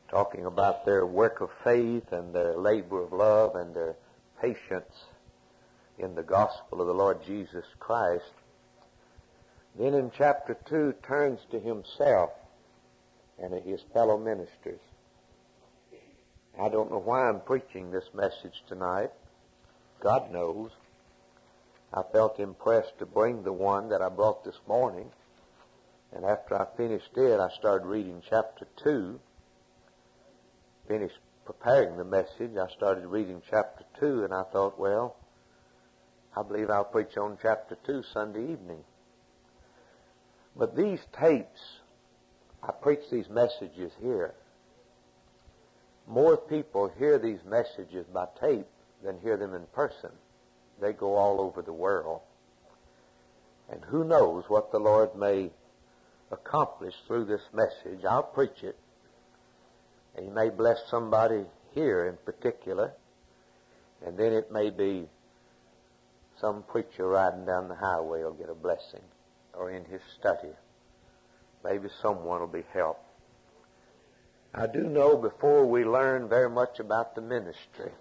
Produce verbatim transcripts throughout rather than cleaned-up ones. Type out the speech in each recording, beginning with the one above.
talking about their work of faith and their labor of love and their patience in the gospel of the Lord Jesus Christ. Then in chapter two turns to himself and his fellow ministers. I don't know why I'm preaching this message tonight. God knows. I felt impressed to bring the one that I brought this morning. And after I finished it, I started reading chapter two. Finished preparing the message, I started reading chapter two, and I thought, well, I believe I'll preach on chapter two Sunday evening. But these tapes, I preach these messages here. More people hear these messages by tape than hear them in person. They go all over the world. And who knows what the Lord may accomplish through this message. I'll preach it. And He may bless somebody here in particular. And then it may be some preacher riding down the highway will get a blessing. Or in his study. Maybe someone will be helped. I do know before we learn very much about the ministry,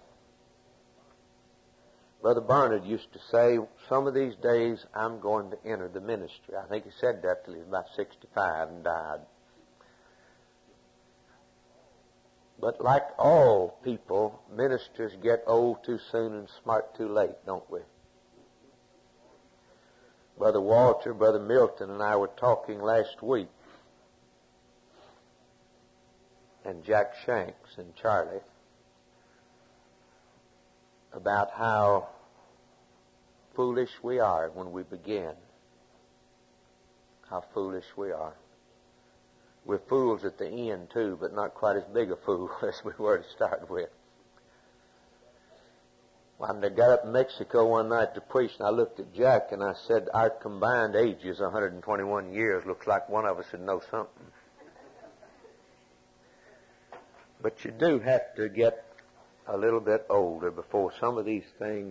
Brother Barnard used to say, some of these days I'm going to enter the ministry. I think he said that till he was about sixty-five and died. But like all people, ministers get old too soon and smart too late, don't we? Brother Walter, Brother Milton, and I were talking last week, and Jack Shanks and Charlie, about how foolish we are when we begin. How foolish we are. We're fools at the end, too, but not quite as big a fool as we were to start with. When I got up in Mexico one night to preach, and I looked at Jack, and I said, our combined age is one hundred twenty-one years. Looks like one of us would know something. But you do have to get a little bit older before some of these things,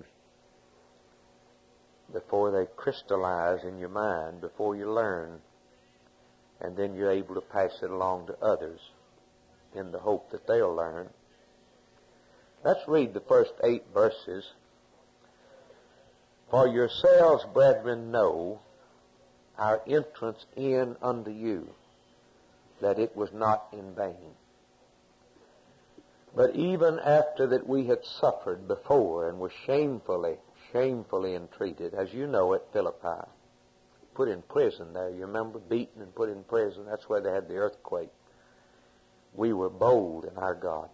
before they crystallize in your mind, before you learn, and then you're able to pass it along to others in the hope that they'll learn. Let's read the first eight verses. For yourselves, brethren, know our entrance in unto you, that it was not in vain. But even after that we had suffered before and were shamefully, shamefully entreated, as you know at Philippi, put in prison there, you remember, beaten and put in prison, that's where they had the earthquake. We were bold in our God,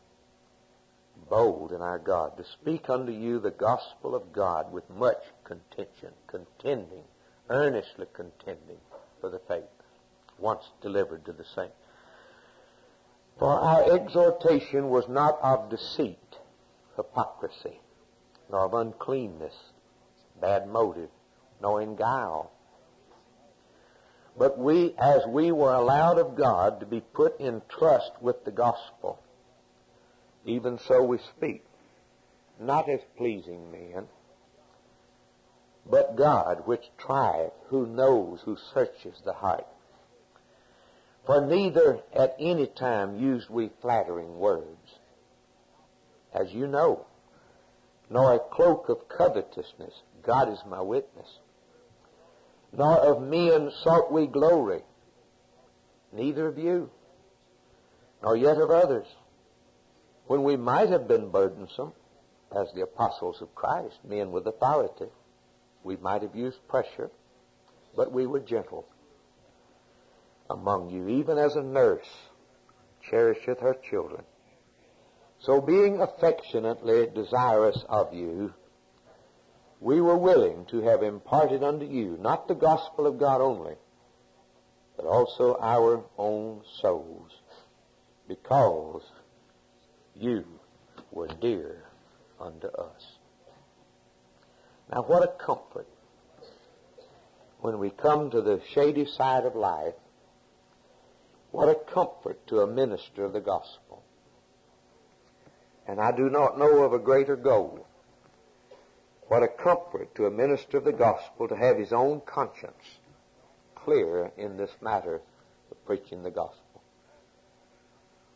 bold in our God, to speak unto you the gospel of God with much contention, contending, earnestly contending for the faith, once delivered to the saints. For our exhortation was not of deceit, hypocrisy, nor of uncleanness, bad motive, nor in guile. But we, as we were allowed of God to be put in trust with the gospel, even so we speak, not as pleasing men, but God which trieth, who knows, who searches the heart. For neither at any time used we flattering words, as you know, nor a cloak of covetousness, God is my witness, nor of men sought we glory, neither of you, nor yet of others, when we might have been burdensome, as the apostles of Christ, men with authority. We might have used pressure, but we were gentle among you, even as a nurse cherisheth her children. So being affectionately desirous of you, we were willing to have imparted unto you, not the gospel of God only, but also our own souls, because you were dear unto us. Now what a comfort when we come to the shady side of life. What a comfort to a minister of the gospel. And I do not know of a greater goal. What a comfort to a minister of the gospel to have his own conscience clear in this matter of preaching the gospel.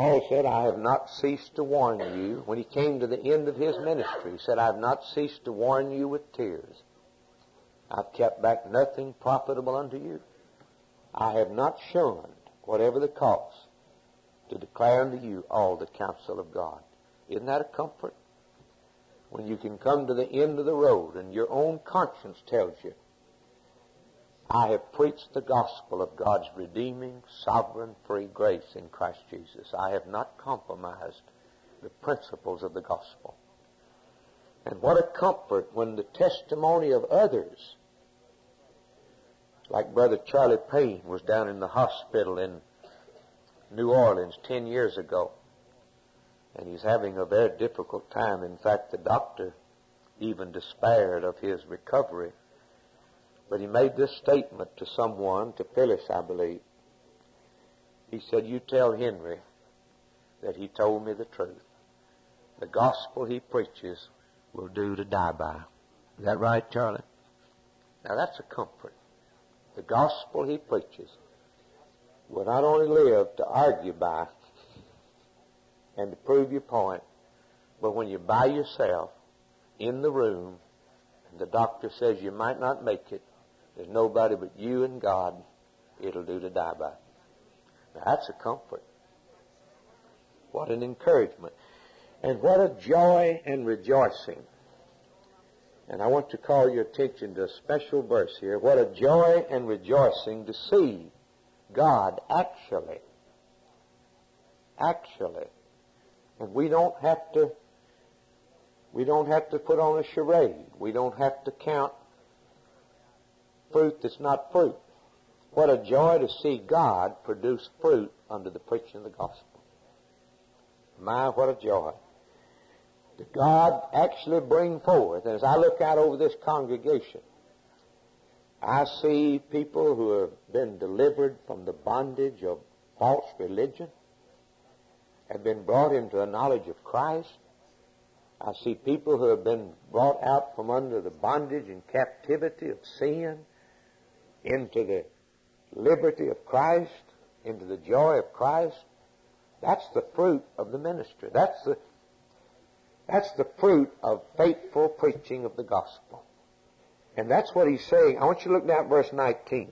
Paul said, I have not ceased to warn you. When he came to the end of his ministry, he said, I have not ceased to warn you with tears. I've kept back nothing profitable unto you. I have not shunned, whatever the cost, to declare unto you all the counsel of God. Isn't that a comfort? When you can come to the end of the road and your own conscience tells you, I have preached the gospel of God's redeeming, sovereign, free grace in Christ Jesus. I have not compromised the principles of the gospel. And what a comfort when the testimony of others, like Brother Charlie Payne was down in the hospital in New Orleans ten years ago, and he's having a very difficult time. In fact, the doctor even despaired of his recovery. But he made this statement to someone, to Phyllis, I believe. He said, you tell Henry that he told me the truth. The gospel he preaches will do to die by. Is that right, Charlie? Now that's a comfort. The gospel he preaches will not only live to argue by and to prove your point, but when you're by yourself in the room and the doctor says you might not make it, there's nobody but you and God it'll do to die by. Now that's a comfort. What an encouragement. And what a joy and rejoicing. And I want to call your attention to a special verse here. What a joy and rejoicing to see God actually, actually. And we don't have to, we don't have to put on a charade. We don't have to count fruit that's not fruit. What a joy to see God produce fruit under the preaching of the gospel. My, what a joy. To God actually bring forth. And as I look out over this congregation, I see people who have been delivered from the bondage of false religion, have been brought into a knowledge of Christ. I see people who have been brought out from under the bondage and captivity of sin into the liberty of Christ, into the joy of Christ. That's the fruit of the ministry. That's the, that's the fruit of faithful preaching of the gospel. And that's what he's saying. I want you to look down at verse nineteen.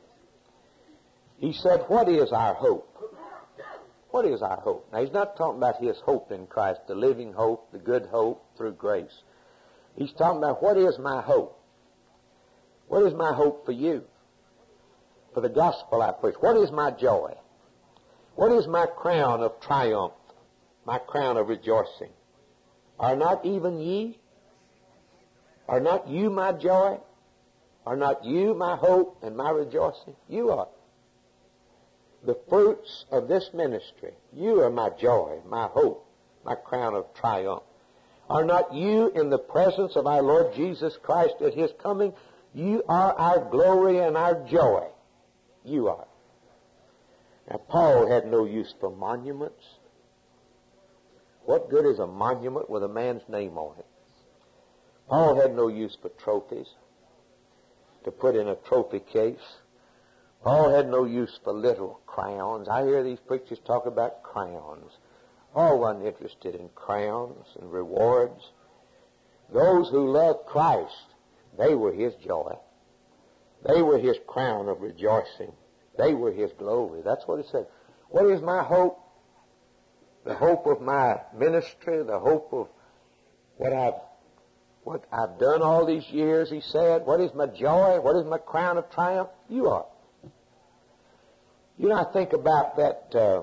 He said, what is our hope? What is our hope? Now, he's not talking about his hope in Christ, the living hope, the good hope through grace. He's talking about what is my hope? What is my hope for you? For the gospel I preach. What is my joy? What is my crown of triumph? My crown of rejoicing? Are not even ye? Are not you my joy? Are not you my hope and my rejoicing? You are. The fruits of this ministry, you are my joy, my hope, my crown of triumph. Are not you in the presence of our Lord Jesus Christ at his coming? You are our glory and our joy. You are. Now, Paul had no use for monuments. What good is a monument with a man's name on it? Paul had no use for trophies to put in a trophy case. Paul had no use for little crowns. I hear these preachers talk about crowns. Paul wasn't interested in crowns and rewards. Those who loved Christ, they were his joy. They were his crown of rejoicing. They were his glory. That's what he said. What is my hope? The hope of my ministry, the hope of what I've what I've done all these years, he said. What is my joy? What is my crown of triumph? You are. You know, I think about that uh,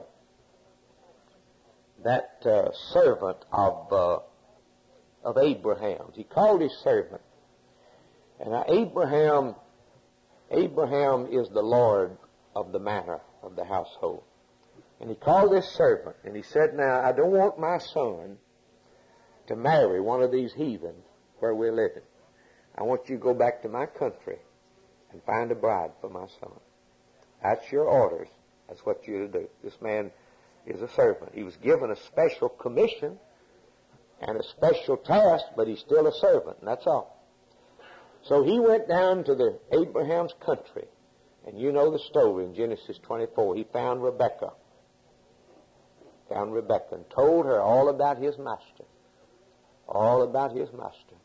that uh, servant of uh, of Abraham. He called his servant, and now Abraham Abraham is the Lord of the manor of the household, and he called this servant, and he said, "Now I don't want my son to marry one of these heathen where we're living. I want you to go back to my country and find a bride for my son." That's your orders. That's what you're to do. This man is a servant. He was given a special commission and a special task, but he's still a servant, and that's all. So he went down to the Abraham's country, and you know the story in Genesis twenty-four. He found Rebekah. found Rebekah and told her all about his master. All about his master.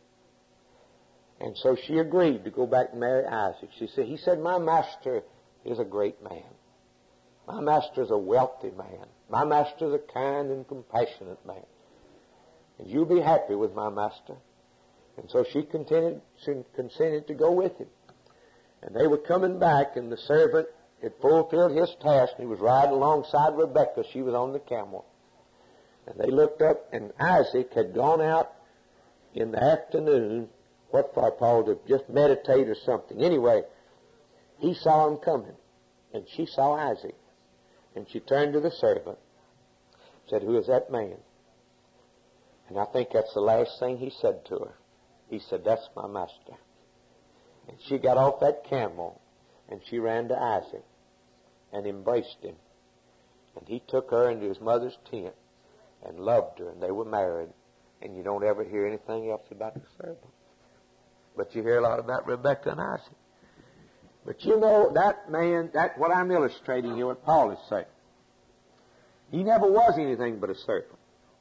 And so she agreed to go back and marry Isaac. She said, he said, my master is a great man. My master is a wealthy man. My master is a kind and compassionate man. And you'll be happy with my master. And so she continued, she consented to go with him. And they were coming back, and the servant had fulfilled his task, and he was riding alongside Rebekah. She was on the camel. And they looked up, and Isaac had gone out in the afternoon, what for, Paul, to just meditate or something. Anyway, he saw him coming, and she saw Isaac. And she turned to the servant, said, who is that man? And I think that's the last thing he said to her. He said, that's my master. And she got off that camel, and she ran to Isaac and embraced him. And he took her into his mother's tent and loved her, and they were married. And you don't ever hear anything else about the servant. But you hear a lot about Rebekah and Isaac. But you know, that man, that's what I'm illustrating here, what Paul is saying. He never was anything but a servant.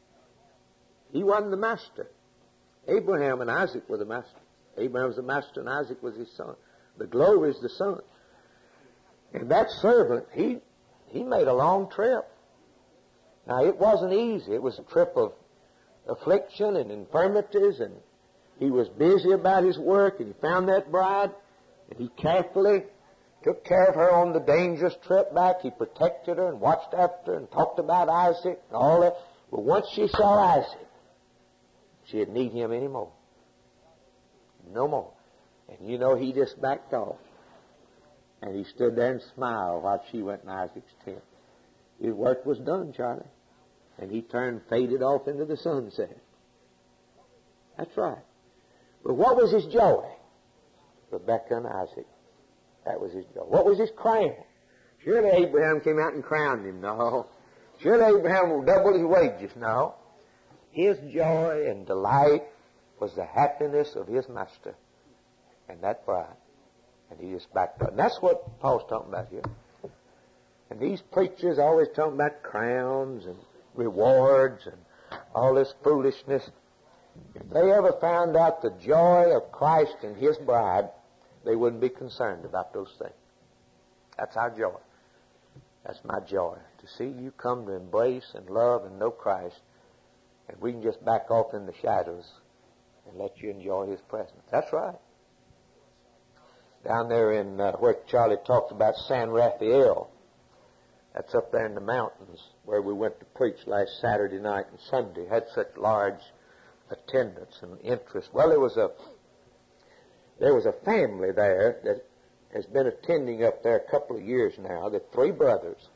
He wasn't the master. Abraham and Isaac were the master. Abraham was the master and Isaac was his son. The glory is the son. And that servant, he he made a long trip. Now, it wasn't easy. It was a trip of affliction and infirmities, and he was busy about his work, and he found that bride, and he carefully took care of her on the dangerous trip back. He protected her and watched after her and talked about Isaac and all that. But once she saw Isaac, she didn't need him anymore. No more. And you know, he just backed off. And he stood there and smiled while she went in Isaac's tent. His work was done, Charlie. And he turned, faded off into the sunset. That's right. But what was his joy? Rebekah and Isaac. That was his joy. What was his crown? Surely Abraham came out and crowned him. No. Surely Abraham will double his wages. No. His joy and delight was the happiness of his master and that bride. And he just backed up. And that's what Paul's talking about here. And these preachers always talking about crowns and rewards and all this foolishness. If they ever found out the joy of Christ and his bride, they wouldn't be concerned about those things. That's our joy. That's my joy, to see you come to embrace and love and know Christ, and we can just back off in the shadows and let you enjoy his presence. That's right. Down there in uh, where Charlie talked about San Rafael, that's up there in the mountains where we went to preach last Saturday night and Sunday. Had such large attendance and interest. Well, there was a there was a family there that has been attending up there a couple of years now. They're three brothers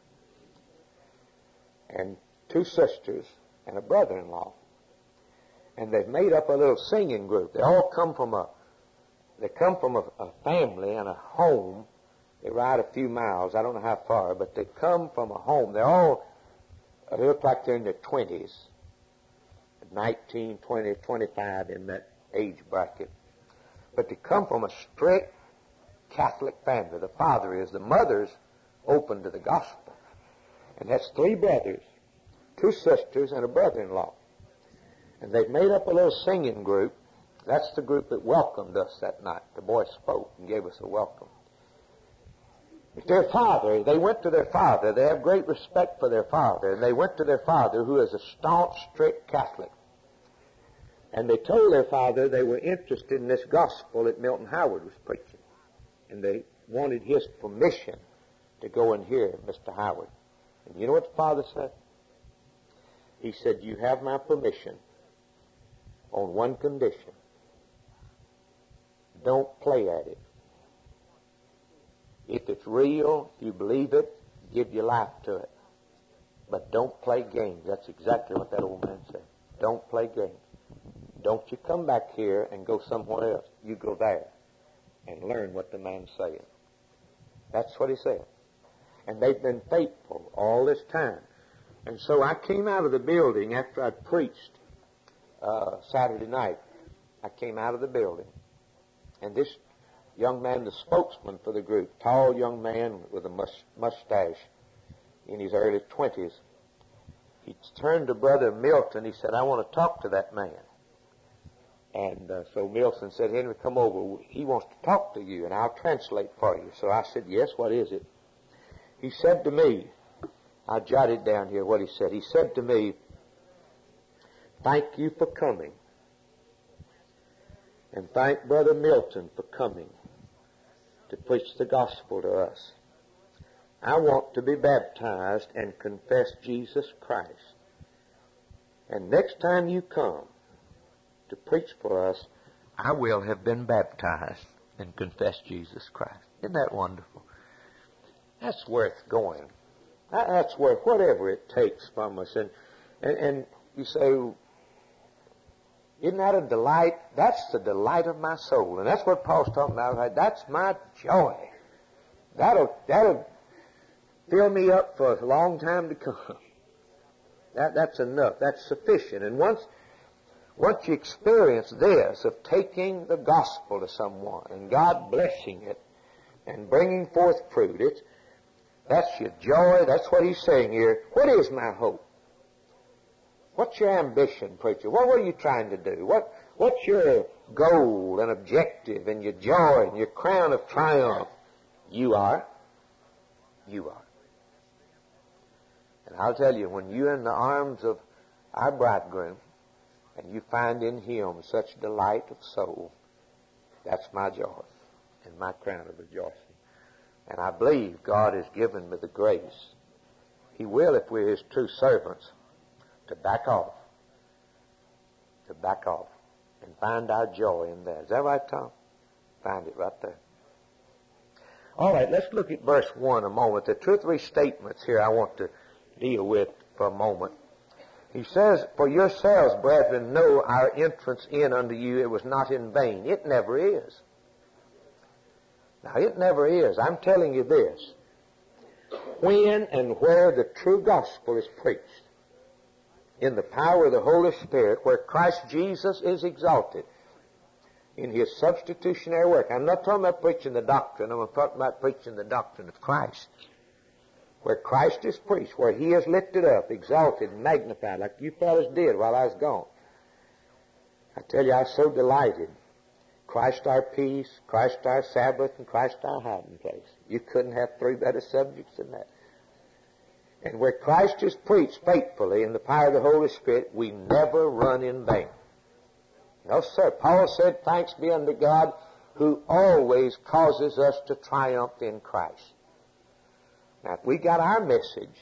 and two sisters and a brother-in-law. And they've made up a little singing group. They all come from a they come from a, a family and a home. They ride a few miles. I don't know how far, but they come from a home. They're all, they look like they're in their twenties. nineteen, twenty, twenty-five, in that age bracket. But they come from a strict Catholic family. The father is. The mother's open to the gospel. And that's three brothers, two sisters, and a brother-in-law. And they've made up a little singing group. That's the group that welcomed us that night. The boy spoke and gave us a welcome. But their father, they went to their father. They have great respect for their father. And they went to their father, who is a staunch, strict Catholic. And they told their father they were interested in this gospel that Milton Howard was preaching. And they wanted his permission to go and hear Mister Howard. And you know what the father said? He said, you have my permission on one condition. Don't play at it. If it's real, if you believe it, give your life to it. But don't play games. That's exactly what that old man said. Don't play games. Don't you come back here and go somewhere else. You go there and learn what the man's saying. That's what he said. And they've been faithful all this time. And so I came out of the building after I'd preached uh, Saturday night. I came out of the building. And this young man, the spokesman for the group, tall young man with a mus- mustache in his early twenties, he he turned to Brother Milton. He said, I want to talk to that man. And uh, so Milton said, Henry, come over. He wants to talk to you, and I'll translate for you. So I said, yes, what is it? He said to me, I jotted down here what he said. He said to me, thank you for coming. And thank Brother Milton for coming to preach the gospel to us. I want to be baptized and confess Jesus Christ. And next time you come to preach for us, I will have been baptized and confessed Jesus Christ. Isn't that wonderful? That's worth going. That's worth whatever it takes from us. And, and, and you say, isn't that a delight? That's the delight of my soul. And that's what Paul's talking about. Right? That's my joy. That'll, that'll fill me up for a long time to come. That, that's enough. That's sufficient. And once, once you experience this of taking the gospel to someone and God blessing it and bringing forth fruit, it's, that's your joy. That's what he's saying here. What is my hope? What's your ambition, preacher? What are you trying to do? What, what's your goal and objective and your joy and your crown of triumph? You are. You are. And I'll tell you, when you're in the arms of our bridegroom and you find in him such delight of soul, that's my joy and my crown of rejoicing. And I believe God has given me the grace. He will, if we're his true servants, to back off. To back off. And find our joy in that. Is that right, Tom? Find it right there. All right, let's look at verse one a moment. There are two or three statements here I want to deal with for a moment. He says, for yourselves, brethren, know our entrance in unto you, it was not in vain. It never is. Now, it never is. I'm telling you this. When and where the true gospel is preached, in the power of the Holy Spirit, where Christ Jesus is exalted in his substitutionary work. I'm not talking about preaching the doctrine. I'm talking about preaching the doctrine of Christ. Where Christ is preached, where he is lifted up, exalted, magnified, like you fellas did while I was gone. I tell you, I was so delighted. Christ our peace, Christ our Sabbath, and Christ our hiding place. You couldn't have three better subjects than that. And where Christ is preached faithfully in the power of the Holy Spirit, we never run in vain. No, sir. Paul said, thanks be unto God who always causes us to triumph in Christ. Now, if we got our message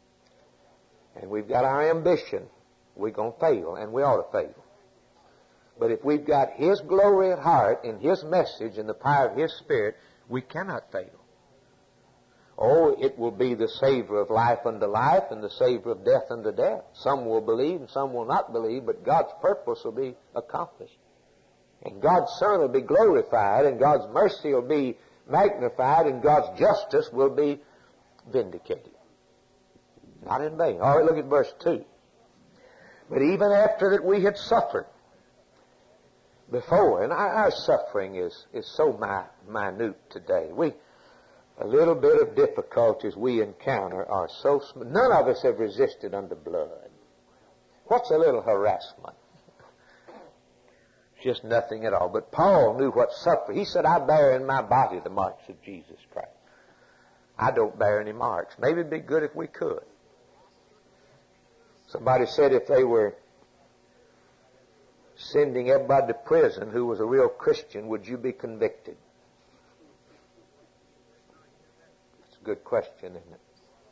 and we've got our ambition, we're going to fail, and we ought to fail. But if we've got his glory at heart in his message and the power of his Spirit, we cannot fail. Oh, it will be the savor of life unto life and the savor of death unto death. Some will believe and some will not believe, but God's purpose will be accomplished. And God's Son will be glorified, and God's mercy will be magnified, and God's justice will be vindicated. Not in vain. All right, look at verse two. But even after that we had suffered before, and our, our suffering is, is so mi- minute today. We, a little bit of difficulties we encounter are so small. None of us have resisted under blood. What's a little harassment? Just nothing at all. But Paul knew what suffering. He said, I bear in my body the marks of Jesus Christ. I don't bear any marks. Maybe it'd be good if we could. Somebody said if they were sending everybody to prison who was a real Christian, would you be convicted? That's a good question, isn't it?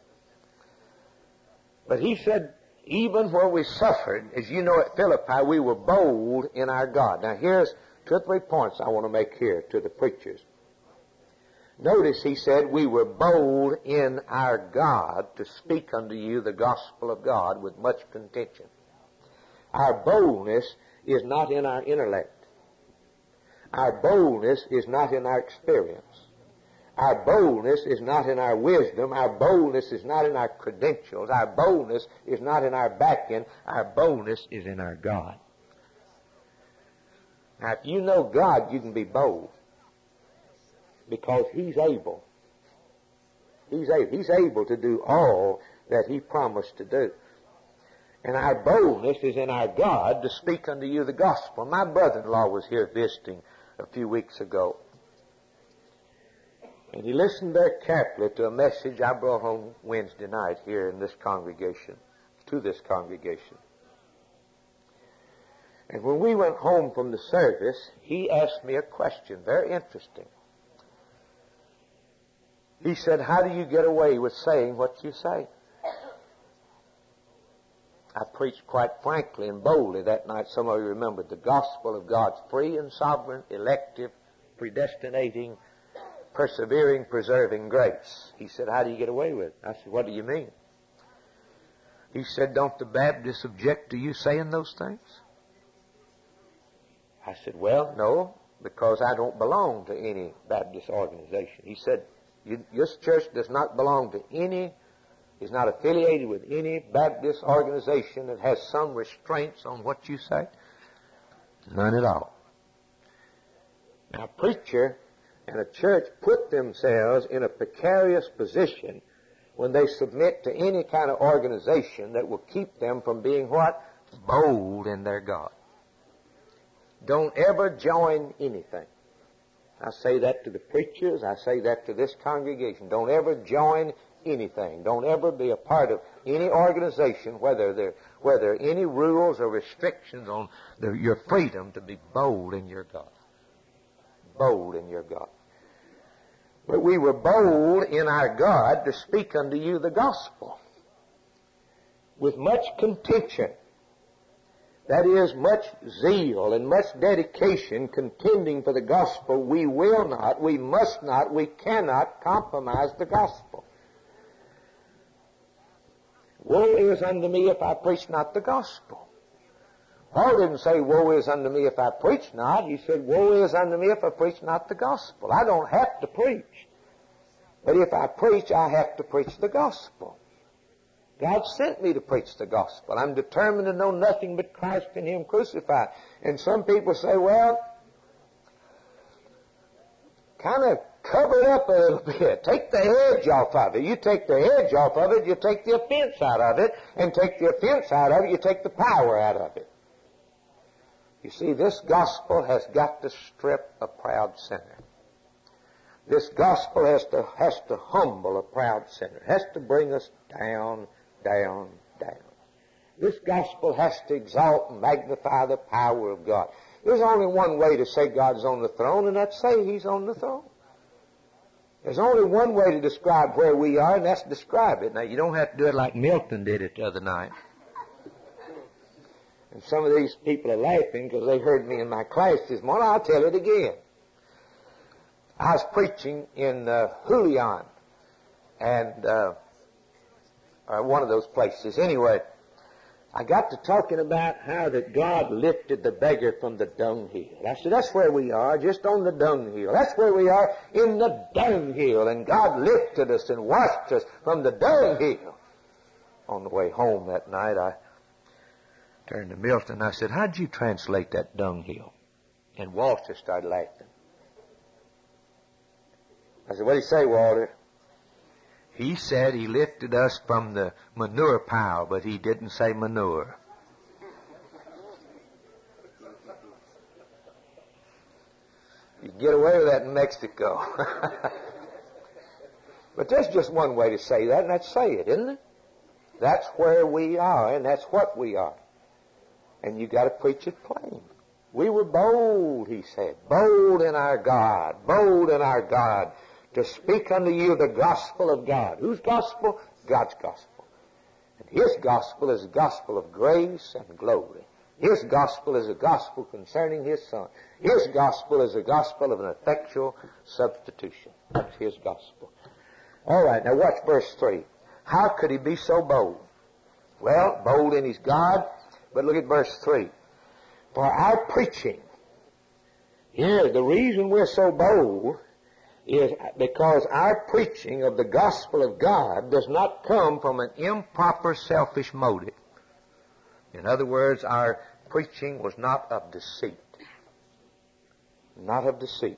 But he said, even where we suffered, as you know at Philippi, we were bold in our God. Now here's two or three points I want to make here to the preachers. Notice he said, we were bold in our God to speak unto you the gospel of God with much contention. Our boldness is not in our intellect. Our boldness is not in our experience. Our boldness is not in our wisdom. Our boldness is not in our credentials. Our boldness is not in our back-end. Our boldness is in our God. Now, if you know God, you can be bold because He's able. He's able. He's able to do all that He promised to do. And our boldness is in our God to speak unto you the gospel. My brother-in-law was here visiting a few weeks ago. And he listened very carefully to a message I brought home Wednesday night here in this congregation, to this congregation. And when we went home from the service, he asked me a question, very interesting. He said, how do you get away with saying what you say? I preached quite frankly and boldly that night. Some of you remembered the gospel of God's free and sovereign, elective, predestinating, persevering, preserving grace. He said, how do you get away with it? I said, what do you mean? He said, don't the Baptists object to you saying those things? I said, well, no, because I don't belong to any Baptist organization. He said, you, this church does not belong to any, is not affiliated with any Baptist organization that has some restraints on what you say? None at all. Now, a preacher and a church put themselves in a precarious position when they submit to any kind of organization that will keep them from being what? Bold in their God. Don't ever join anything. I say that to the preachers. I say that to this congregation. Don't ever join anything. Don't ever be a part of any organization, whether there, whether any rules or restrictions on the, your freedom to be bold in your God. Bold in your God. But we were bold in our God to speak unto you the gospel with much contention. That is, much zeal and much dedication contending for the gospel. We will not, we must not, we cannot compromise the gospel. Woe is unto me if I preach not the gospel. Paul didn't say, woe is unto me if I preach not. He said, woe is unto me if I preach not the gospel. I don't have to preach. But if I preach, I have to preach the gospel. God sent me to preach the gospel. I'm determined to know nothing but Christ and Him crucified. And some people say, well, kind of cover it up a little bit. Take the edge off of it. You take the edge off of it, you take the offense out of it. And take the offense out of it, you take the power out of it. You see, this gospel has got to strip a proud sinner. This gospel has to, has to humble a proud sinner. It has to bring us down, down, down. This gospel has to exalt and magnify the power of God. There's only one way to say God's on the throne, and that's say He's on the throne. There's only one way to describe where we are, and that's describe it. Now, you don't have to do it like Milton did it the other night. And some of these people are laughing because they heard me in my class this morning. I'll tell it again. I was preaching in uh, Julian, and uh, or one of those places. Anyway, I got to talking about how that God lifted the beggar from the dunghill. I said, that's where we are, just on the dunghill. That's where we are, in the dunghill. And God lifted us and washed us from the dunghill. On the way home that night, I turned to Milton and I said, how'd you translate that dunghill? And Walter started laughing. I said, what did he say, Walter? He said he lifted us from the manure pile, but he didn't say manure. You can get away with that in Mexico. But there's just one way to say that, and that's say it, isn't it? That's where we are, and that's what we are. And you got to preach it plain. We were bold, he said, bold in our God, bold in our God, to speak unto you the gospel of God. Whose gospel? God's gospel. And His gospel is a gospel of grace and glory. His gospel is a gospel concerning His Son. His gospel is a gospel of an effectual substitution. That's His gospel. All right, now watch verse three. How could He be so bold? Well, bold in His God, but look at verse three. For our preaching, here, the reason we're so bold is because our preaching of the gospel of God does not come from an improper, selfish motive. In other words, our preaching was not of deceit. Not of deceit.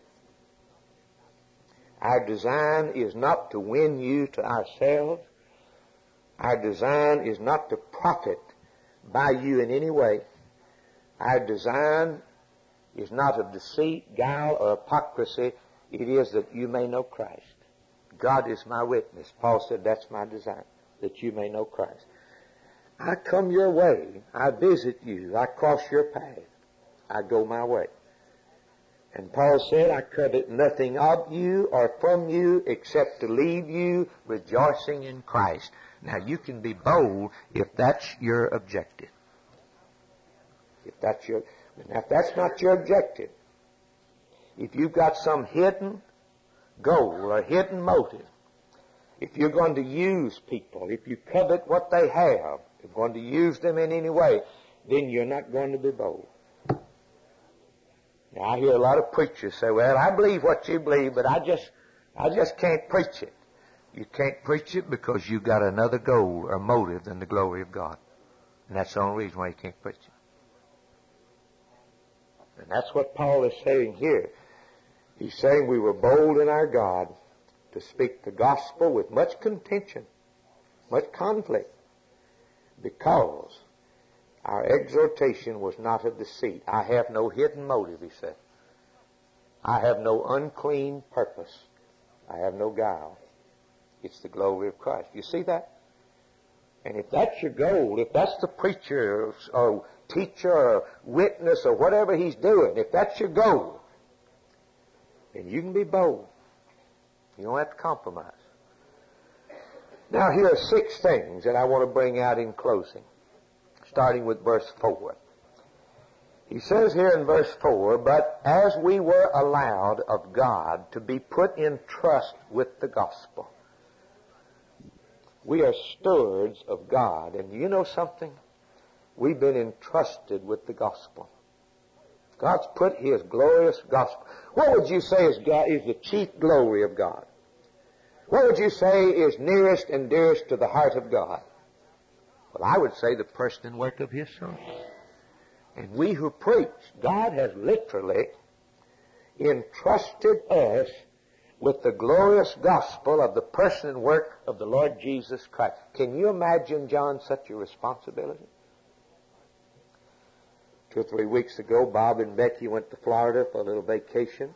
Our design is not to win you to ourselves. Our design is not to profit by you in any way. Our design is not of deceit, guile, or hypocrisy. It is that you may know Christ. God is my witness. Paul said that's my design, that you may know Christ. I come your way. I visit you. I cross your path. I go my way. And Paul said, I covet nothing of you or from you except to leave you rejoicing in Christ. Now you can be bold if that's your objective. If that's your, now if that's not your objective, if you've got some hidden goal or hidden motive, if you're going to use people, if you covet what they have, you're going to use them in any way, then you're not going to be bold. Now, I hear a lot of preachers say, well, I believe what you believe, but I just, I just can't preach it. You can't preach it because you've got another goal or motive than the glory of God. And that's the only reason why you can't preach it. And that's what Paul is saying here. He's saying we were bold in our God to speak the gospel with much contention, much conflict, because our exhortation was not of deceit. I have no hidden motive, he said. I have no unclean purpose. I have no guile. It's the glory of Christ. You see that? And if that's your goal, if that's the preacher or, or teacher or witness or whatever he's doing, if that's your goal, then you can be bold. You don't have to compromise. Now here are six things that I want to bring out in closing, starting with verse four. He says here in verse four, but as we were allowed of God to be put in trust with the gospel. We are stewards of God. And you know something? We've been entrusted with the gospel. God's put His glorious gospel. What would you say is, God, is the chief glory of God? What would you say is nearest and dearest to the heart of God? Well, I would say the person and work of His Son. And we who preach, God has literally entrusted us with the glorious gospel of the person and work of the Lord Jesus Christ. Can you imagine, John, such a responsibility? Two or three weeks ago, Bob and Becky went to Florida for a little vacation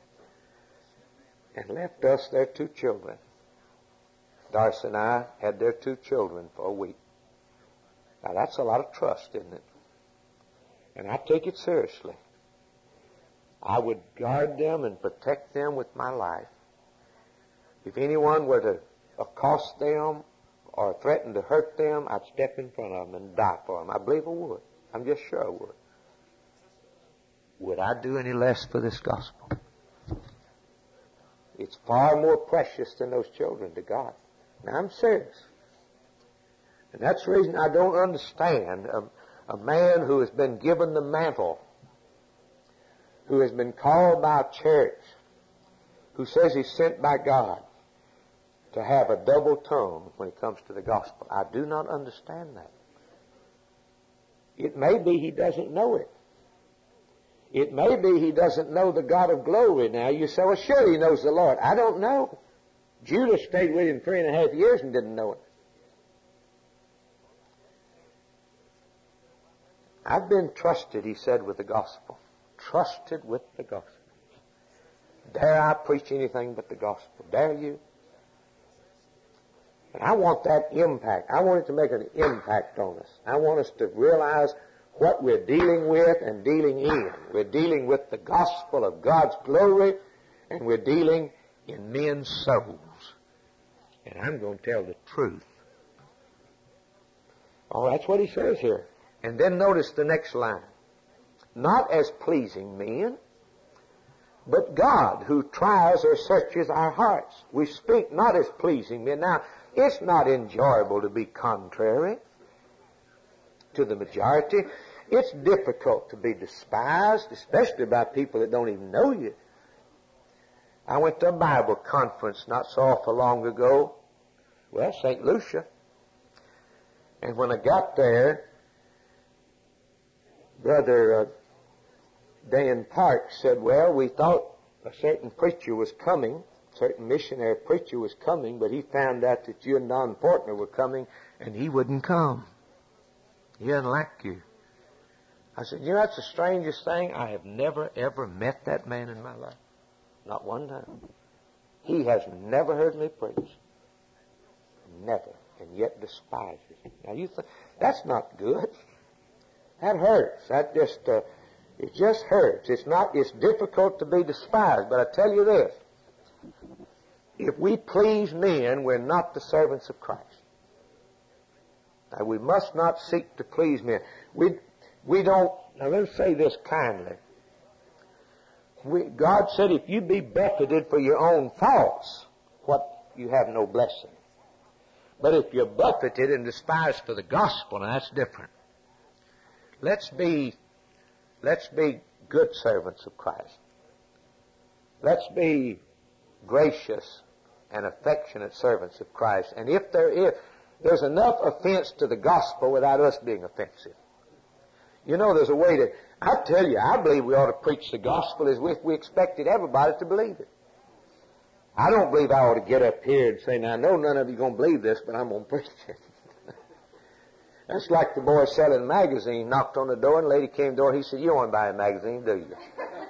and left us their two children. Darcy and I had their two children for a week. Now, that's a lot of trust, isn't it? And I take it seriously. I would guard them and protect them with my life. If anyone were to accost them or threaten to hurt them, I'd step in front of them and die for them. I believe I would. I'm just sure I would. Would I do any less for this gospel? It's far more precious than those children to God. Now, I'm serious. And that's the reason I don't understand a, a man who has been given the mantle, who has been called by a church, who says he's sent by God, to have a double tongue when it comes to the gospel. I do not understand that. It may be he doesn't know it. It may be he doesn't know the God of glory now. You say, well, sure he knows the Lord. I don't know. Judas stayed with him three and a half years and didn't know it. I've been trusted, he said, with the gospel. Trusted with the gospel. Dare I preach anything but the gospel? Dare you? And I want that impact. I want it to make an impact on us. I want us to realize what we're dealing with and dealing in. We're dealing with the gospel of God's glory, and we're dealing in men's souls. And I'm going to tell the truth. Oh, that's what he says here. And then notice the next line. Not as pleasing men, but God who tries or searches our hearts. We speak not as pleasing men. Now, it's not enjoyable to be contrary to the majority. It's difficult to be despised, especially by people that don't even know you. I went to a Bible conference not so awful long ago. Well, Saint Lucia. And when I got there, Brother uh, Dan Parks said, well, we thought a certain preacher was coming, a certain missionary preacher was coming, but he found out that you and Don Portner were coming, and he wouldn't come. He doesn't like you. I said, you know, that's the strangest thing. I have never, ever met that man in my life. Not one time. He has never heard me preach. Never. And yet despises me. Now you think, that's not good. That hurts. That just, uh, it just hurts. It's not, it's difficult to be despised. But I tell you this. If we please men, we're not the servants of Christ. Now, we must not seek to please men. We, we don't, now let me say this kindly. We, God said if you be buffeted for your own faults, what, you have no blessing. But if you're buffeted and despised for the gospel, now that's different. Let's be, let's be good servants of Christ. Let's be gracious and affectionate servants of Christ. And if there is, there's enough offense to the gospel without us being offensive. You know, there's a way to, I tell you, I believe we ought to preach the gospel as if we expected everybody to believe it. I don't believe I ought to get up here and say, now I know none of you are going to believe this, but I'm going to preach it. That's like the boy selling a magazine, knocked on the door, and the lady came to the door. He said, you don't want to buy a magazine, do you?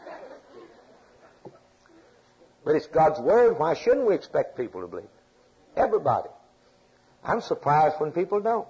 But it's God's Word. Why shouldn't we expect people to believe it? Everybody. I'm surprised when people don't.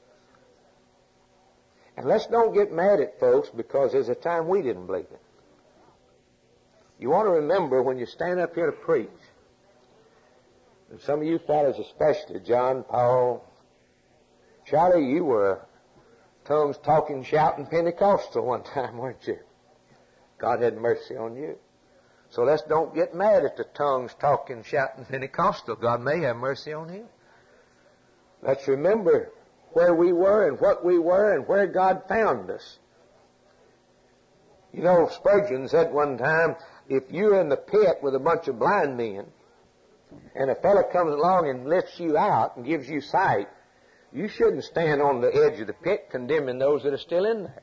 And let's don't get mad at folks because there's a time we didn't believe it. You want to remember when you stand up here to preach, and some of you fellows especially, John, Paul, Charlie, you were tongues talking, shouting Pentecostal one time, weren't you? God had mercy on you. So let's don't get mad at the tongues talking, shouting Pentecostal. God may have mercy on him. Let's remember where we were and what we were and where God found us. You know, Spurgeon said one time, if you're in the pit with a bunch of blind men and a fellow comes along and lifts you out and gives you sight, you shouldn't stand on the edge of the pit condemning those that are still in there.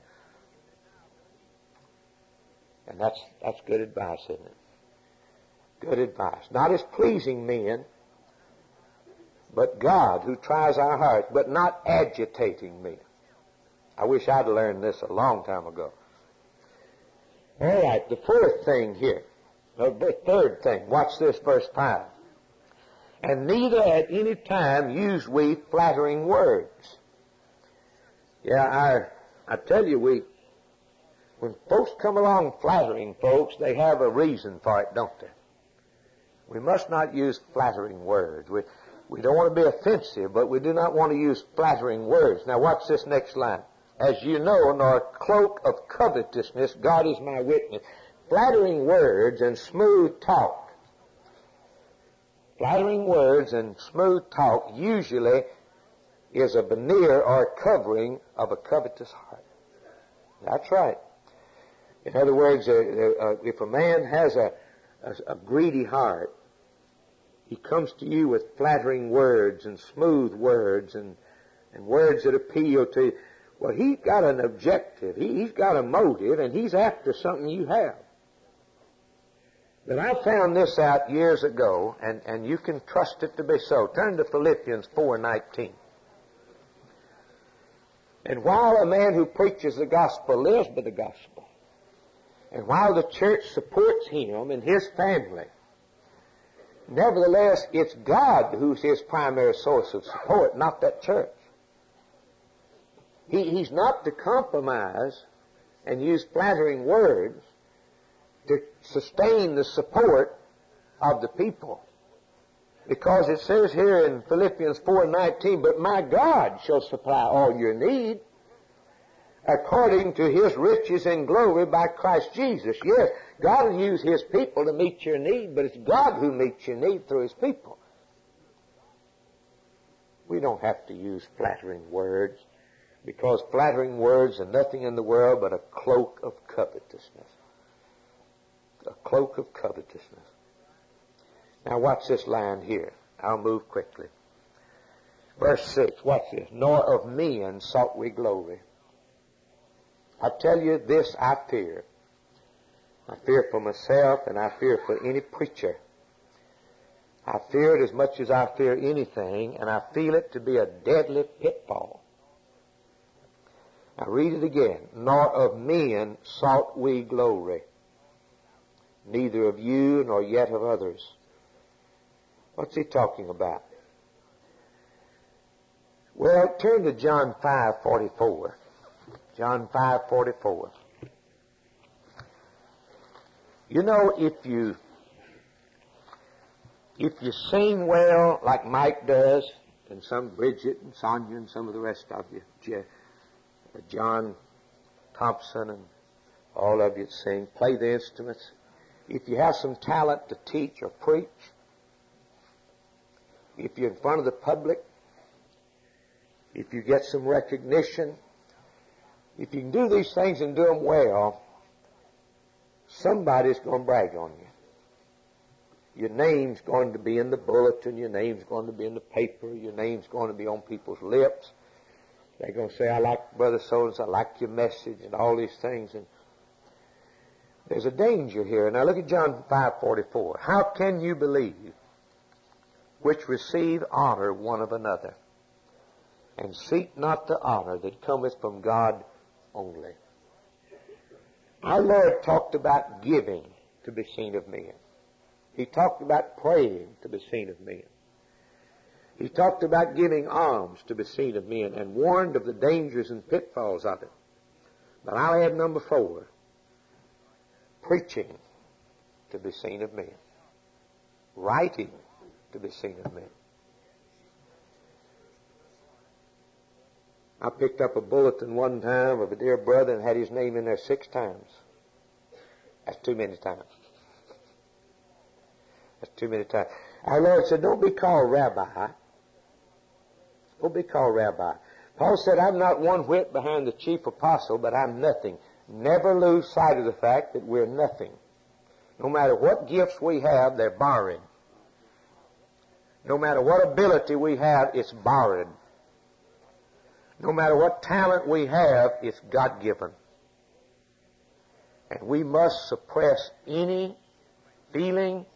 And that's, that's good advice, isn't it? Good advice. Not as pleasing men, but God who tries our hearts, but not agitating men. I wish I'd learned this a long time ago. All right, the fourth thing here, the third thing, watch this, verse five. And neither at any time use we flattering words. Yeah, I, I tell you, we, when folks come along flattering folks, they have a reason for it, don't they? We must not use flattering words. We, we don't want to be offensive, but we do not want to use flattering words. Now watch this next line. As you know, nor cloak of covetousness, God is my witness. Flattering words and smooth talk. Flattering words and smooth talk usually is a veneer or a covering of a covetous heart. That's right. In other words, uh, uh, if a man has a, a, a greedy heart, he comes to you with flattering words and smooth words and, and words that appeal to you. Well, he's got an objective. He, he's got a motive, and he's after something you have. But I found this out years ago, and, and you can trust it to be so. Turn to Philippians four nineteen. And while a man who preaches the gospel lives by the gospel, and while the church supports him and his family, nevertheless, it's God who's his primary source of support, not that church. He, he's not to compromise and use flattering words to sustain the support of the people. Because it says here in Philippians four nineteen, but my God shall supply all your need according to his riches and glory by Christ Jesus. Yes, God will use his people to meet your need, but it's God who meets your need through his people. We don't have to use flattering words, because flattering words are nothing in the world but a cloak of covetousness. A cloak of covetousness. Now watch this line here. I'll move quickly. Verse six, watch this. Nor of men sought we glory. I tell you this I fear. I fear for myself and I fear for any preacher. I fear it as much as I fear anything, and I feel it to be a deadly pitfall. Now read it again. Nor of men sought we glory, neither of you nor yet of others. What's he talking about? Well, turn to John five forty-four. John five forty-four. You know, if you if you sing well like Mike does, and some Bridget and Sonia and some of the rest of you, Je- John Thompson and all of you that sing, play the instruments. If you have some talent to teach or preach, if you're in front of the public, if you get some recognition, if you can do these things and do them well, somebody's going to brag on you. Your name's going to be in the bulletin, your name's going to be in the paper, your name's going to be on people's lips. They're going to say, I like Brother So-and-so, I like your message, and all these things. And there's a danger here. Now look at John five forty-four. How can you believe which receive honor one of another, and seek not the honor that cometh from God only? Our Lord talked about giving to be seen of men. He talked about praying to be seen of men. He talked about giving alms to be seen of men, and warned of the dangers and pitfalls of it. But I'll add number four, preaching to be seen of men, writing to be seen of men. I picked up a bulletin one time of a dear brother and had his name in there six times. That's too many times. That's too many times. Our Lord said, don't be called rabbi. Don't be called rabbi. Paul said, I'm not one whit behind the chief apostle, but I'm nothing. Never lose sight of the fact that we're nothing. No matter what gifts we have, they're borrowed. No matter what ability we have, it's borrowed. No matter what talent we have, it's God-given. And we must suppress any feeling,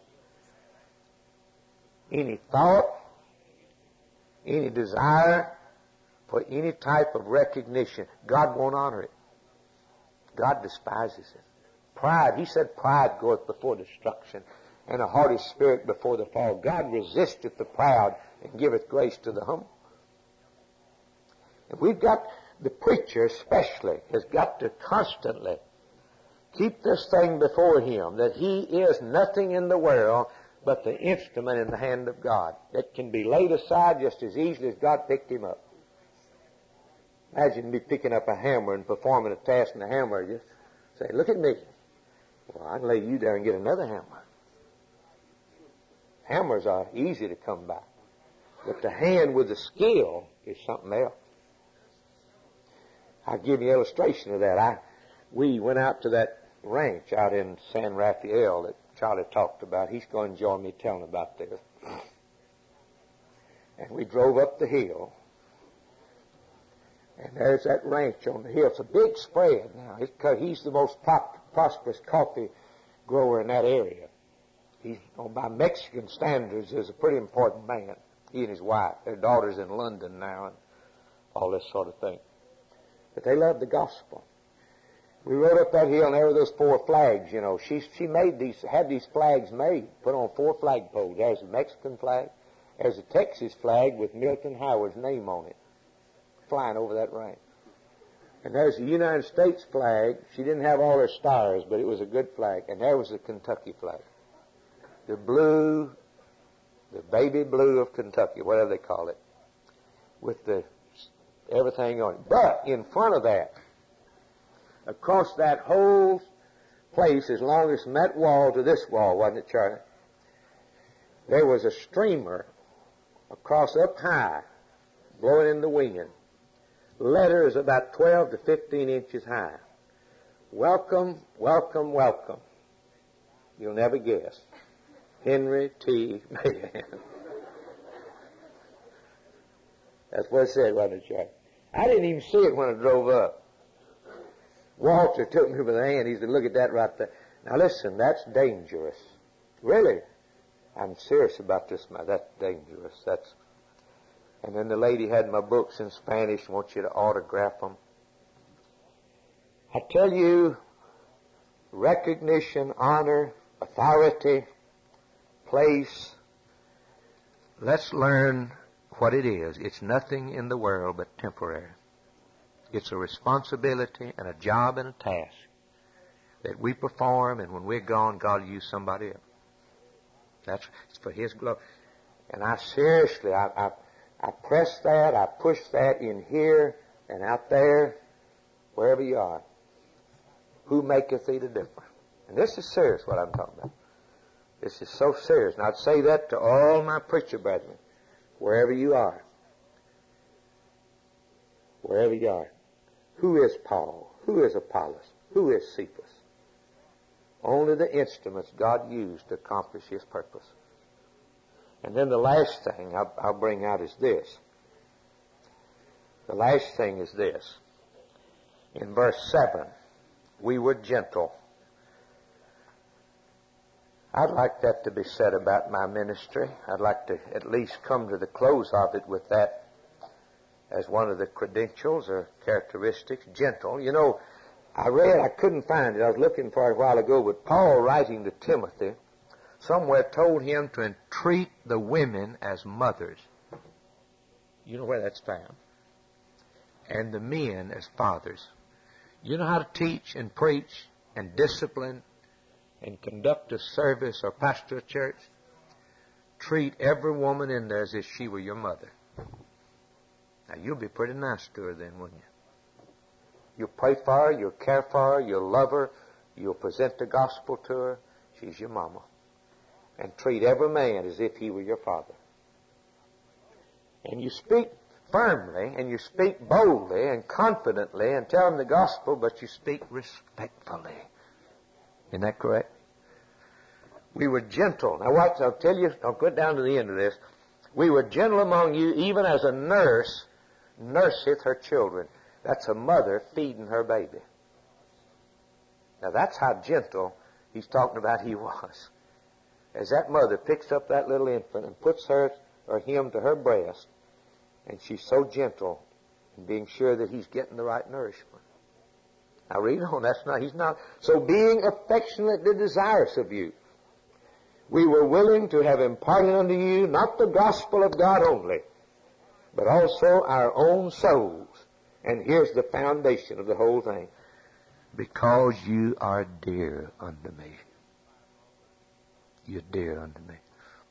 any thought, any desire for any type of recognition. God won't honor it. God despises it. Pride, he said, pride goeth before destruction, and a haughty spirit before the fall. God resisteth the proud and giveth grace to the humble. And we've got, the preacher especially, has got to constantly keep this thing before him, that he is nothing in the world but the instrument in the hand of God. It can be laid aside just as easily as God picked him up. Imagine me picking up a hammer and performing a task in the hammer. Just say, look at me. Well, I can lay you there and get another hammer. Hammers are easy to come by. But the hand with the skill is something else. I'll give you an illustration of that. I, we went out to that ranch out in San Rafael that Charlie talked about. He's going to join me telling about this. And we drove up the hill. And there's that ranch on the hill. It's a big spread now. It's 'cause he's the most pop, prosperous coffee grower in that area. He's, on by Mexican standards, is a pretty important man. He and his wife. Their daughter's in London now and all this sort of thing. But they love the gospel. We rode up that hill and there were those four flags, you know. She she made these, had these flags made, put on four flagpoles. There's a Mexican flag. There's a Texas flag with Milton Howard's name on it, flying over that ranch. And there's the United States flag. She didn't have all her stars, but it was a good flag. And there was the Kentucky flag. The blue, the baby blue of Kentucky, whatever they call it, with the everything on it. But in front of that, across that whole place, as long as from that wall to this wall, wasn't it, Charlie? There was a streamer across up high, blowing in the wind. Letters about twelve to fifteen inches high. Welcome, welcome, welcome. You'll never guess. Henry T. Mahan. That's what it said, wasn't it, Charlie? I didn't even see it when I drove up. Walter took me by the hand. He said, look at that right there. Now listen, that's dangerous. Really. I'm serious about this, man. That's dangerous. That's. And then the lady had my books in Spanish. Wants you to autograph them. I tell you, recognition, honor, authority, place, let's learn what it is. It's nothing in the world but temporary. It's a responsibility and a job and a task that we perform, and when we're gone, God will use somebody else. That's it's for His glory. And I seriously, I, I, I press that, I push that in here and out there, wherever you are. Who maketh thee the difference? And this is serious, what I'm talking about. This is so serious. And I'd say that to all my preacher brethren, wherever you are. Wherever you are. Who is Paul? Who is Apollos? Who is Cephas? Only the instruments God used to accomplish His purpose. And then the last thing I'll, I'll bring out is this. The last thing is this. In verse seven, we were gentle. I'd like that to be said about my ministry. I'd like to at least come to the close of it with that as one of the credentials or characteristics, gentle. You know, I read, I couldn't find it. I was looking for it a while ago, but Paul, writing to Timothy, somewhere told him to entreat the women as mothers. You know where that's found. And the men as fathers. You know how to teach and preach and discipline and conduct a service or pastor a church? Treat every woman in there as if she were your mother. Now, you'll be pretty nice to her then, wouldn't you? You'll pray for her, you'll care for her, you'll love her, you'll present the gospel to her. She's your mama. And treat every man as if he were your father. And you speak firmly, and you speak boldly and confidently and tell them the gospel, but you speak respectfully. Isn't that correct? We were gentle. Now watch, I'll tell you, I'll get down to the end of this. We were gentle among you, even as a nurse nurseth her children. That's a mother feeding her baby. Now that's how gentle he's talking about he was. As that mother picks up that little infant and puts her or him to her breast, and she's so gentle in being sure that he's getting the right nourishment. Now read on, that's not, he's not. So being affectionately desirous of you, we were willing to have imparted unto you not the gospel of God only, but also our own souls. And here's the foundation of the whole thing. Because you are dear unto me. You're dear unto me.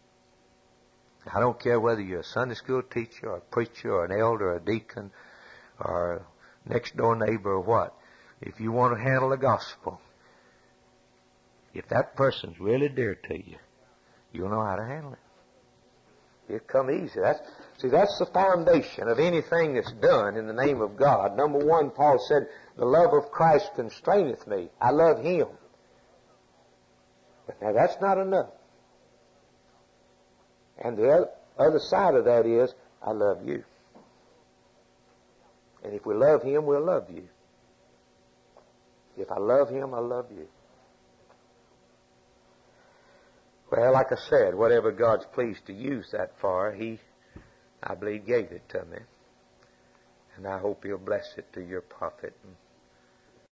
I don't care whether you're a Sunday school teacher or a preacher or an elder or a deacon or a next door neighbor or what. If you want to handle the gospel, if that person's really dear to you, you'll know how to handle it. It'll come easy. That's, see, that's the foundation of anything that's done in the name of God. Number one, Paul said, the love of Christ constraineth me. I love Him. But now that's not enough. And the other side of that is, I love you. And if we love Him, we'll love you. If I love Him, I love you. Well, like I said, whatever God's pleased to use that for, He, I believe, gave it to me. And I hope He'll bless it to your profit and